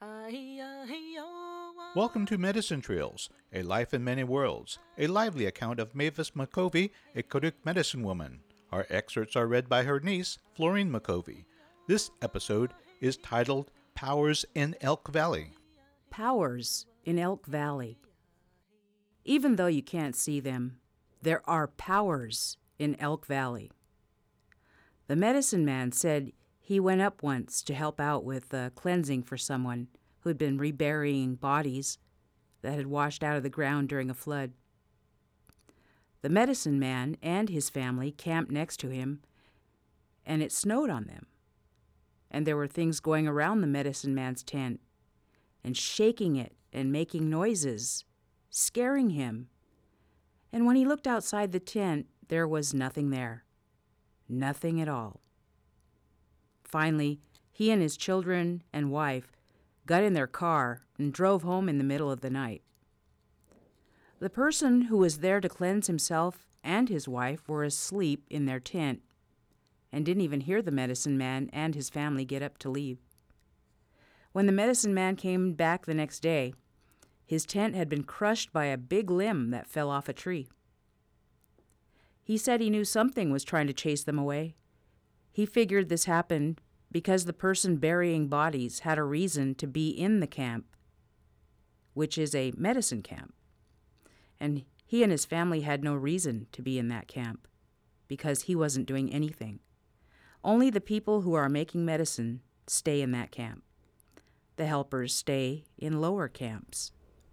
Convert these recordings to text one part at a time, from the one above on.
Welcome to Medicine Trails, A Life in Many Worlds, a lively account of Mavis McCovey, a Kodak medicine woman. Our excerpts are read by her niece, Florine McCovey. This episode is titled Powers in Elk Valley. Powers in Elk Valley. Even though you can't see them, there are powers in Elk Valley. The medicine man said he went up once to help out with cleansing for someone who had been reburying bodies that had washed out of the ground during a flood. The medicine man and his family camped next to him, and it snowed on them. And there were things going around the medicine man's tent and shaking it and making noises, scaring him. And when he looked outside the tent, there was nothing there. Nothing at all. Finally, he and his children and wife got in their car and drove home in the middle of the night. The person who was there to cleanse himself and his wife were asleep in their tent and didn't even hear the medicine man and his family get up to leave. When the medicine man came back the next day, his tent had been crushed by a big limb that fell off a tree. He said he knew something was trying to chase them away. He figured this happened because the person burying bodies had a reason to be in the camp, which is a medicine camp. And he and his family had no reason to be in that camp because he wasn't doing anything. Only the people who are making medicine stay in that camp. The helpers stay in lower camps.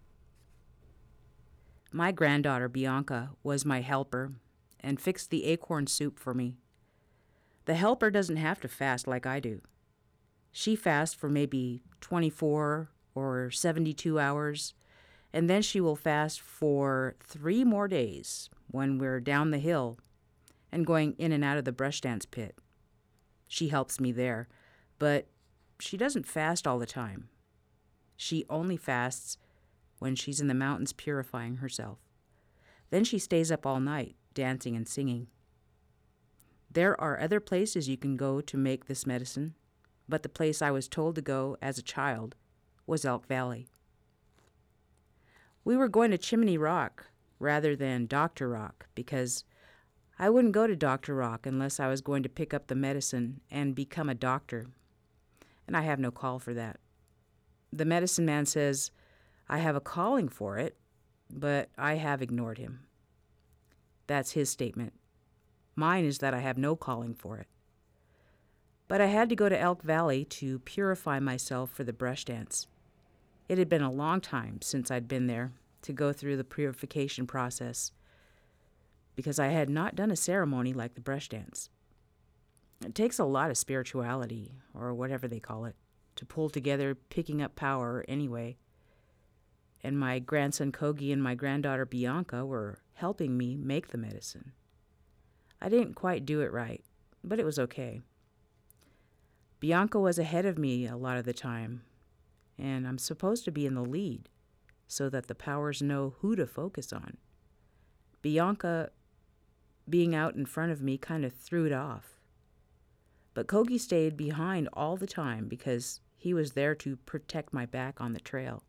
My granddaughter, Bianca, was my helper and fixed the acorn soup for me. The helper doesn't have to fast like I do. She fasts for maybe 24 or 72 hours, and then she will fast for 3 more days when we're down the hill and going in and out of the brush dance pit. She helps me there, but she doesn't fast all the time. She only fasts when she's in the mountains purifying herself. Then she stays up all night, dancing and singing. There are other places you can go to make this medicine, but the place I was told to go as a child was Elk Valley. We were going to Chimney Rock rather than Dr. Rock because I wouldn't go to Dr. Rock unless I was going to pick up the medicine and become a doctor, and I have no call for that. The medicine man says I have a calling for it, but I have ignored him. That's his statement. Mine is that I have no calling for it. But I had to go to Elk Valley to purify myself for the brush dance. It had been a long time since I'd been there to go through the purification process because I had not done a ceremony like the brush dance. It takes a lot of spirituality, or whatever they call it, to pull together picking up power anyway. And my grandson Kogi and my granddaughter Bianca were helping me make the medicine. I didn't quite do it right, but it was okay. Bianca was ahead of me a lot of the time, and I'm supposed to be in the lead so that the powers know who to focus on. Bianca being out in front of me kind of threw it off. But Kogi stayed behind all the time because he was there to protect my back on the trail.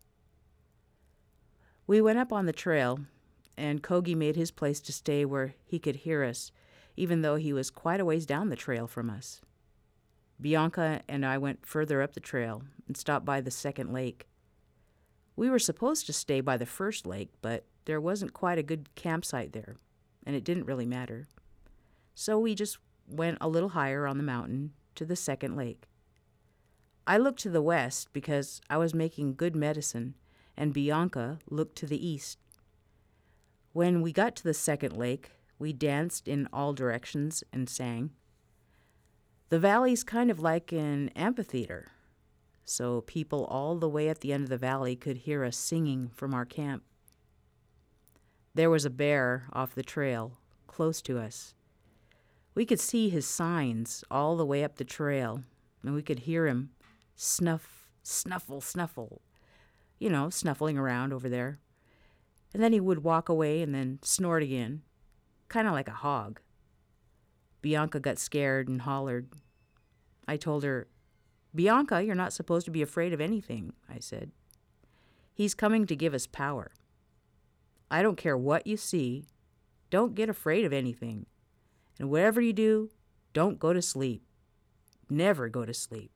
We went up on the trail, and Kogi made his place to stay where he could hear us, even though he was quite a ways down the trail from us. Bianca and I went further up the trail and stopped by the second lake. We were supposed to stay by the first lake, but there wasn't quite a good campsite there, and it didn't really matter. So we just went a little higher on the mountain to the second lake. I looked to the west because I was making good medicine, and Bianca looked to the east. When we got to the second lake, we danced in all directions and sang. The valley's kind of like an amphitheater, so people all the way at the end of the valley could hear us singing from our camp. There was a bear off the trail, close to us. We could see his signs all the way up the trail, and we could hear him snuff, snuffle, snuffle, snuffling around over there. And then he would walk away and then snort again, kind of like a hog. Bianca got scared and hollered. I told her, Bianca, you're not supposed to be afraid of anything, I said. He's coming to give us power. I don't care what you see. Don't get afraid of anything. And whatever you do, don't go to sleep. Never go to sleep.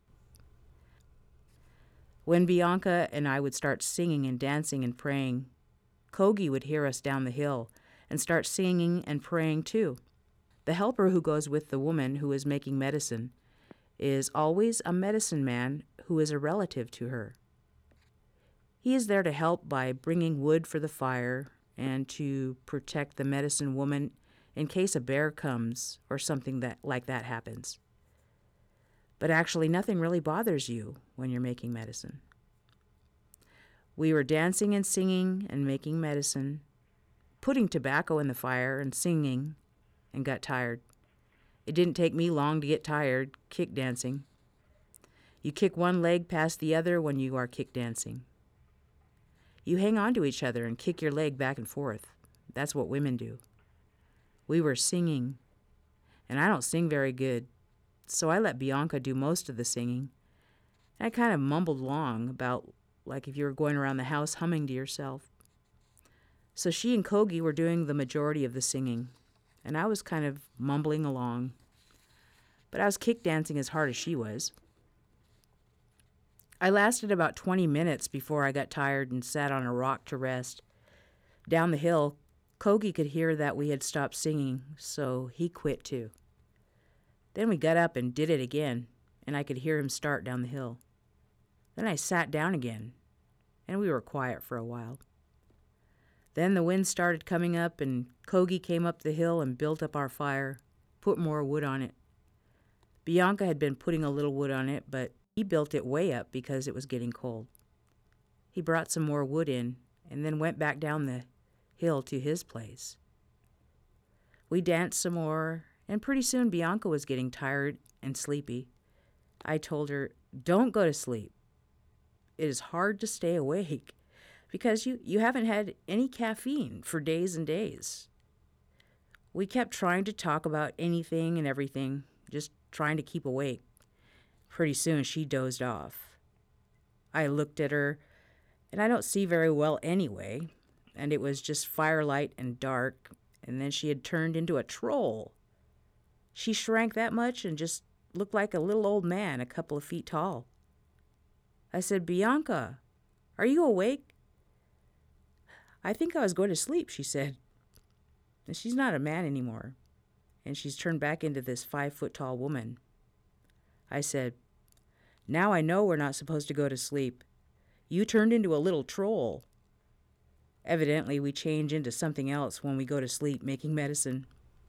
When Bianca and I would start singing and dancing and praying, Kogi would hear us down the hill and start singing and praying too. The helper who goes with the woman who is making medicine is always a medicine man who is a relative to her. He is there to help by bringing wood for the fire and to protect the medicine woman in case a bear comes or something like that happens. But actually, nothing really bothers you when you're making medicine. We were dancing and singing and making medicine, putting tobacco in the fire and singing, and got tired. It didn't take me long to get tired kick dancing. You kick one leg past the other when you are kick dancing. You hang on to each other and kick your leg back and forth. That's what women do. We were singing, and I don't sing very good, so I let Bianca do most of the singing. And I kind of mumbled along about like if you were going around the house humming to yourself. So she and Kogi were doing the majority of the singing, and I was kind of mumbling along. But I was kick dancing as hard as she was. I lasted about 20 minutes before I got tired and sat on a rock to rest. Down the hill, Kogi could hear that we had stopped singing, so he quit too. Then we got up and did it again, and I could hear him start down the hill. Then I sat down again, and we were quiet for a while. Then the wind started coming up, and Kogi came up the hill and built up our fire, put more wood on it. Bianca had been putting a little wood on it, but he built it way up because it was getting cold. He brought some more wood in, and then went back down the hill to his place. We danced some more, and pretty soon Bianca was getting tired and sleepy. I told her, "Don't go to sleep. It is hard to stay awake because you haven't had any caffeine for days and days." We kept trying to talk about anything and everything, just trying to keep awake. Pretty soon she dozed off. I looked at her, and I don't see very well anyway, and it was just firelight and dark, and then she had turned into a troll. She shrank that much and just looked like a little old man a couple of feet tall. I said, "Bianca, are you awake?" "I think I was going to sleep," she said. And she's not a man anymore, and she's turned back into this 5-foot-tall woman. I said, "Now I know we're not supposed to go to sleep. You turned into a little troll." Evidently, we change into something else when we go to sleep making medicine.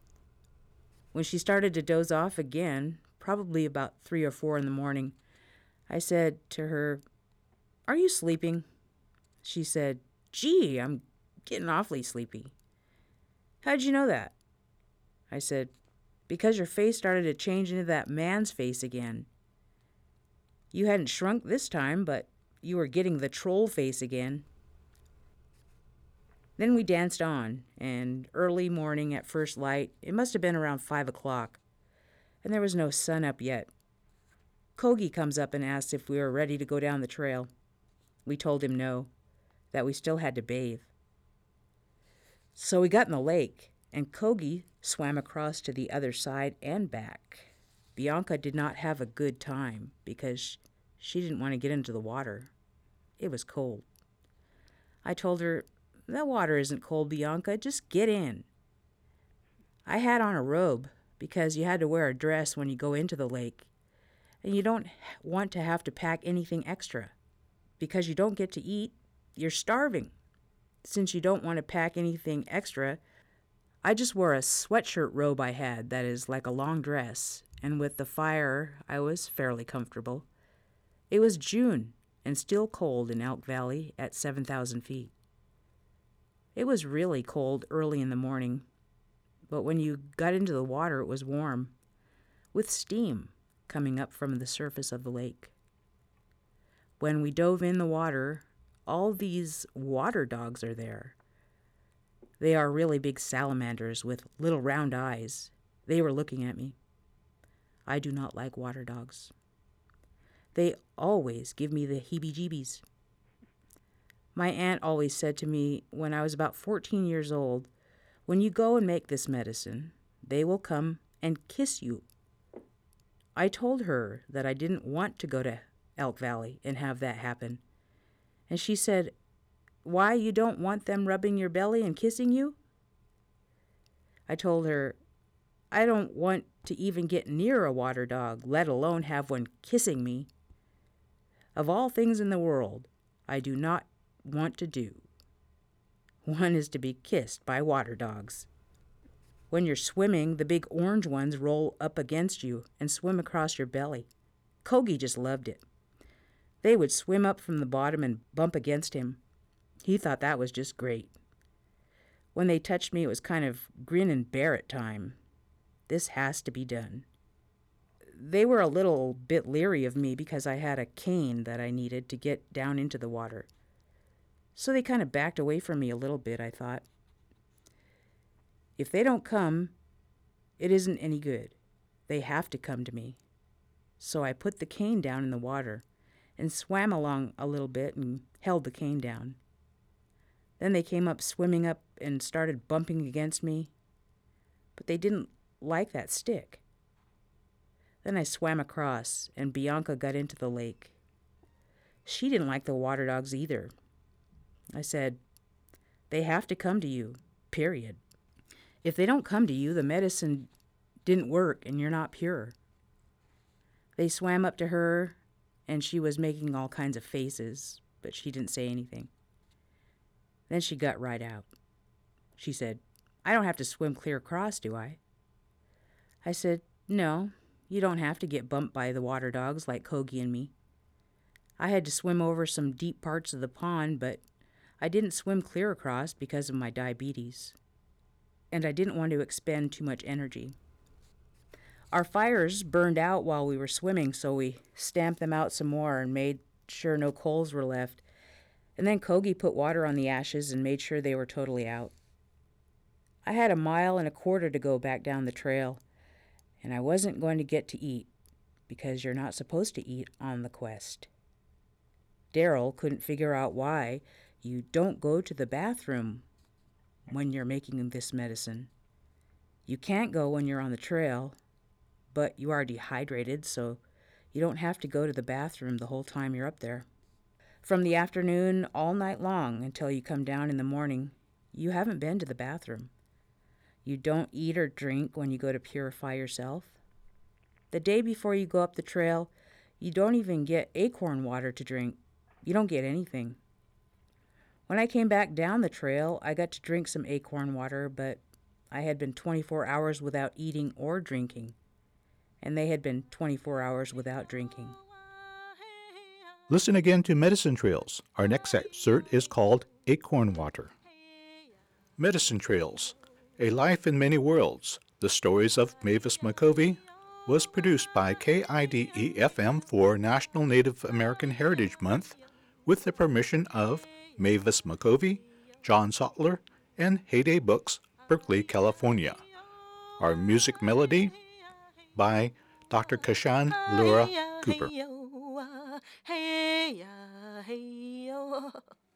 When she started to doze off again, probably about 3 or 4 in the morning, I said to her, "Are you sleeping?" She said, "Gee, I'm getting awfully sleepy." "How'd you know that?" I said, "Because your face started to change into that man's face again. You hadn't shrunk this time, but you were getting the troll face again." Then we danced on, and early morning at first light, it must have been around 5 o'clock, and there was no sun up yet. Kogi comes up and asks if we were ready to go down the trail. We told him no, that we still had to bathe. So we got in the lake, and Kogi swam across to the other side and back. Bianca did not have a good time because she didn't want to get into the water. It was cold. I told her, "The water isn't cold, Bianca. Just get in." I had on a robe because you had to wear a dress when you go into the lake, and you don't want to have to pack anything extra. Because you don't get to eat, you're starving. Since you don't want to pack anything extra, I just wore a sweatshirt robe I had that is like a long dress, and with the fire, I was fairly comfortable. It was June and still cold in Elk Valley at 7,000 feet. It was really cold early in the morning, but when you got into the water, it was warm, with steam coming up from the surface of the lake. When we dove in the water, all these water dogs are there. They are really big salamanders with little round eyes. They were looking at me. I do not like water dogs. They always give me the heebie-jeebies. My aunt always said to me when I was about 14 years old, "When you go and make this medicine, they will come and kiss you." I told her that I didn't want to go to Elk Valley and have that happen. And she said, "Why, you don't want them rubbing your belly and kissing you?" I told her, "I don't want to even get near a water dog, let alone have one kissing me. Of all things in the world, I do not want to do. One is to be kissed by water dogs. When you're swimming, the big orange ones roll up against you and swim across your belly. Kogi just loved it. They would swim up from the bottom and bump against him. He thought that was just great. When they touched me, it was kind of grin and bear it time. This has to be done." They were a little bit leery of me because I had a cane that I needed to get down into the water. So they kind of backed away from me a little bit, I thought. If they don't come, it isn't any good. They have to come to me. So I put the cane down in the water and swam along a little bit and held the cane down. Then they came up swimming up and started bumping against me, but they didn't like that stick. Then I swam across, and Bianca got into the lake. She didn't like the water dogs either. I said, "They have to come to you, period. If they don't come to you, the medicine didn't work and you're not pure." They swam up to her, and she was making all kinds of faces, but she didn't say anything. Then she got right out. She said, "I don't have to swim clear across, do I?" I said, "No, you don't have to get bumped by the water dogs like Kogi and me. I had to swim over some deep parts of the pond, but I didn't swim clear across because of my diabetes. And I didn't want to expend too much energy. Our fires burned out while we were swimming, so we stamped them out some more and made sure no coals were left. And then Kogi put water on the ashes and made sure they were totally out. I had 1.25 miles to go back down the trail, and I wasn't going to get to eat, because you're not supposed to eat on the quest. Daryl couldn't figure out why you don't go to the bathroom when you're making this medicine. You can't go when you're on the trail, but you are dehydrated, so you don't have to go to the bathroom the whole time you're up there. From the afternoon all night long until you come down in the morning, you haven't been to the bathroom. You don't eat or drink when you go to purify yourself. The day before you go up the trail, you don't even get acorn water to drink. You don't get anything. When I came back down the trail, I got to drink some acorn water, but I had been 24 hours without eating or drinking, and they had been 24 hours without drinking. Listen again to Medicine Trails. Our next excerpt is called Acorn Water. Medicine Trails, A Life in Many Worlds, The Stories of Mavis McCovey, was produced by KIDE-FM for National Native American Heritage Month with the permission of Mavis McCovey, John Sottler, and Heyday Books, Berkeley, California. Our music melody by Dr. Kashan Laura Cooper.